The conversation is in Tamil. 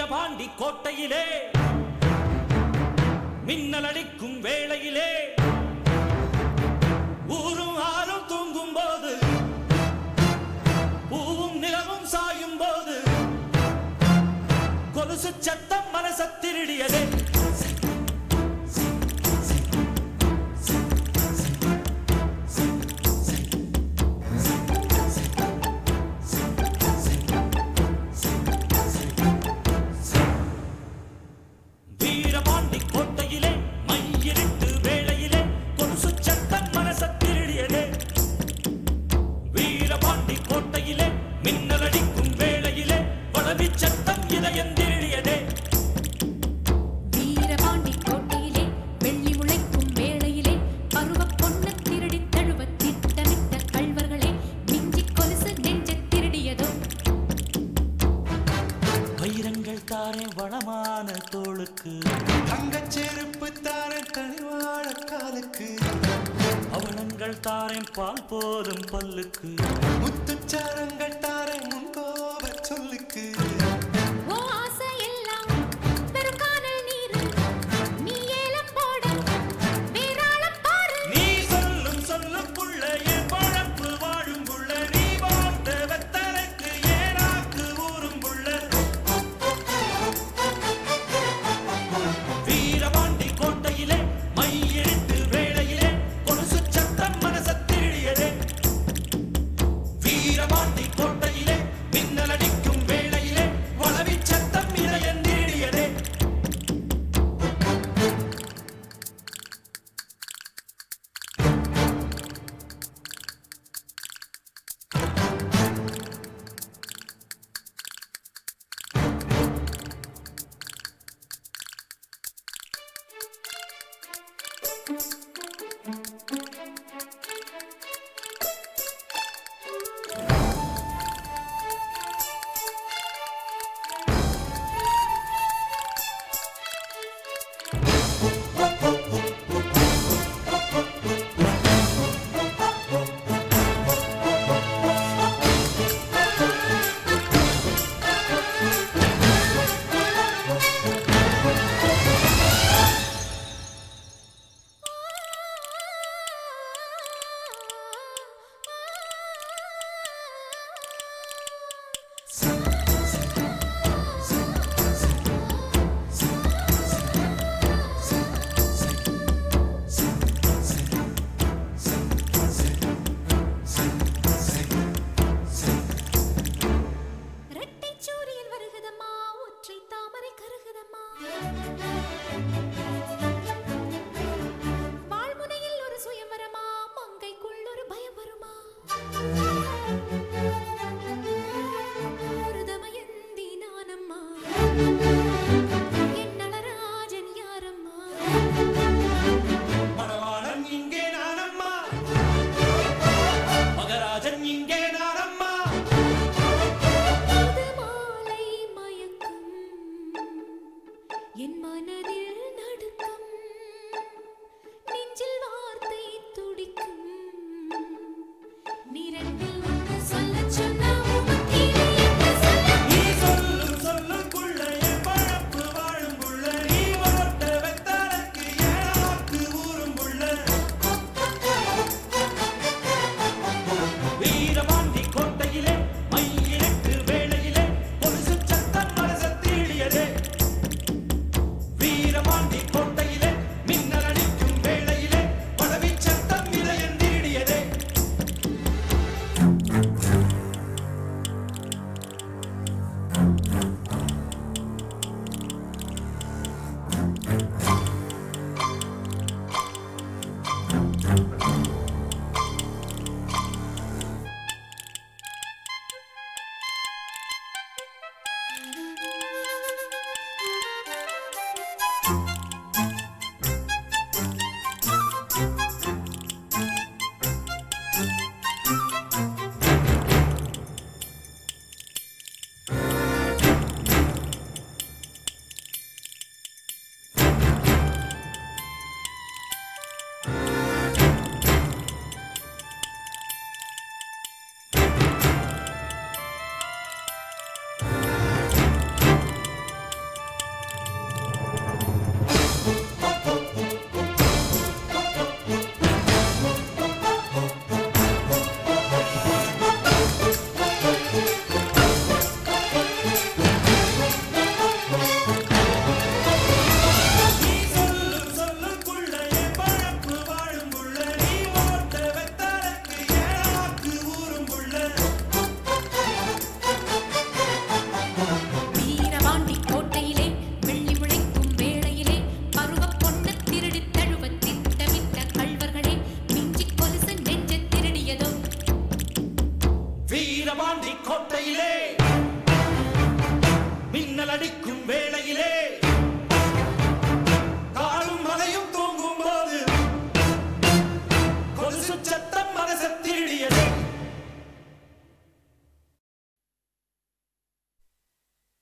வீரபாண்டி கோட்டையிலே மின்னல் அடிக்கும் வேளையிலே ஊரும் ஆறும் தூங்கும் போது பூவும் நிலவும் சாயும் போது கொலுசு சத்தம் மனச திருடியதே. வீரபாண்டி கோட்டையிலே மையிருட்டு வேளையிலே கொலுசு சத்தம் மனச திருடியதே. வீரபாண்டி கோட்டையிலே மின்னல் அடிக்கும் வேளையிலே வளவி சத்தம் இதயம் திருடியதே. வீரபாண்டி கோட்டையிலே வெள்ளி முளைக்கும் வேளையிலே பருவ பொண்ணு திருடி தழுவ திட்டமிட்ட கள்வர்களே மிஞ்சி கொலுசு நெஞ்ச திருடியதோ. வைரங்கள் தாரே வளமான தோளுக்கு தங்கச் செருப்பு தாரே தனிவாழ காலுக்கு அவலங்கள் தாரேன் பால் போதும் பல்லுக்கு முத்துச்சாரங்கள் தாரே முன்கோப சொல்லுக்கு ஓ ஆசை எல்லாம் பெரும் கானல் நீர் நீ ஏலம் போட வேறாளம் பாரு. நீ சொல்லும் சொல்லுக்குள்ள என் பழப்பு வாழும் புள்ள நீ வாழ்ந்த வெத்தலைக்கு ஏனாக்கு ஊரும் புள்ள. வீரபாண்டி கோட்டையிலே மையிட்டு வேளையிலே கொலுசு சத்தம் மனச திருடியதே. வீரபாண்டி கோட்டையிலே அடிக்கும் வேளையிலே